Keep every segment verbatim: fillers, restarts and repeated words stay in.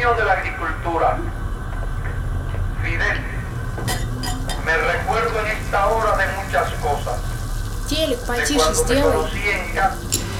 dueño de la agricultura, Fidel, me recuerdo en esta hora de muchas cosas. Телек De потише cuando te сделай. conocí en casa.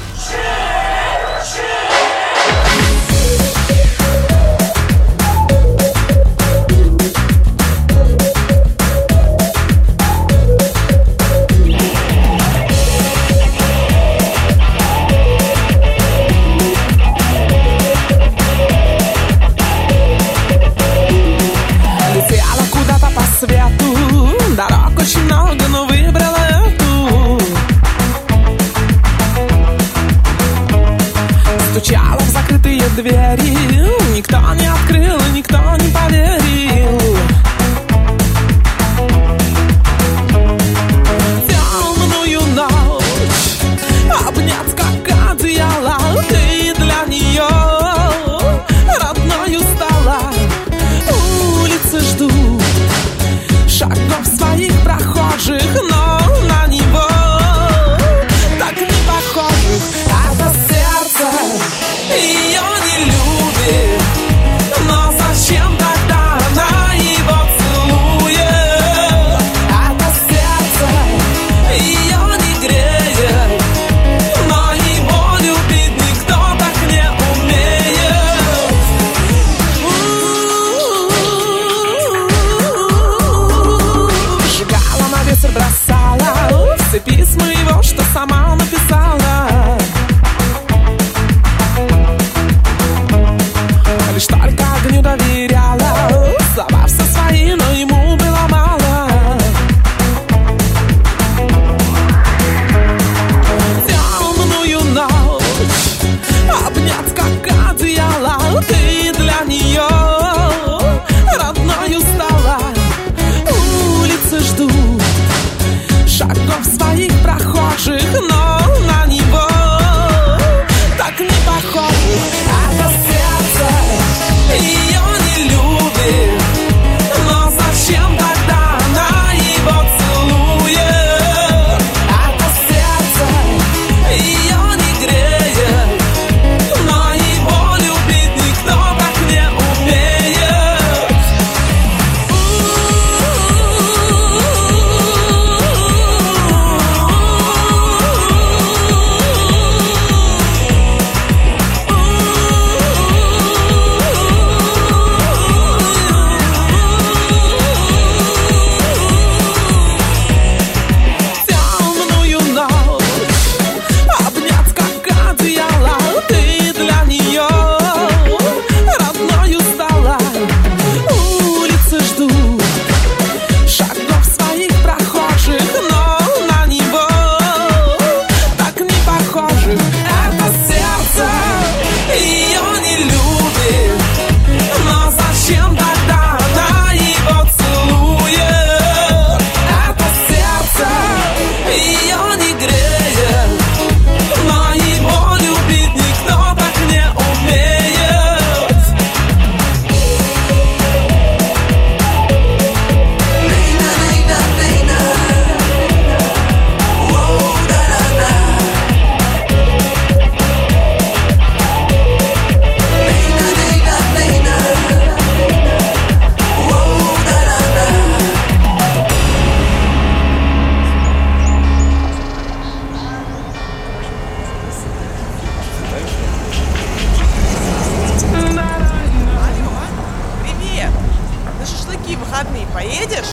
Летела куда-то по свету, дорог очень много, но выбрала эту. Стучала в закрытые двери, никто не открыл и никто не поверил. Темную ночь обнять как одеяло, ты для нее родною стала. Улицы ждут шагов своих прохожих, но на него так не похожих. Это сердце ее не любит, но зачем тогда она его целует? Это сердце ее не греет, но его любить никто так не умеет. Сжигала, на ветер бросала все письма его, что сама написала. Лишь только огню доверяла, слова все свои, но ему было мало. Темную ночь обнять как одеяло, ты для нее родною стала. Улицы ждут шагов своих прохожих, но на него так не похожих. Это сердце ее не любит, но зачем тогда она его целует? Это сердце ее не греет, но его любить никто так не умеет. Темную ночь обнять как одеяло, ты для нее родною стала. Улицы ждут шагов своих прохожих, но на него так не похожих. Это сердце ее не любит, но зачем тогда она его целует? Это сердце ее не греет, но его любить никто так не умеет. Привет! На шашлыки выходные поедешь?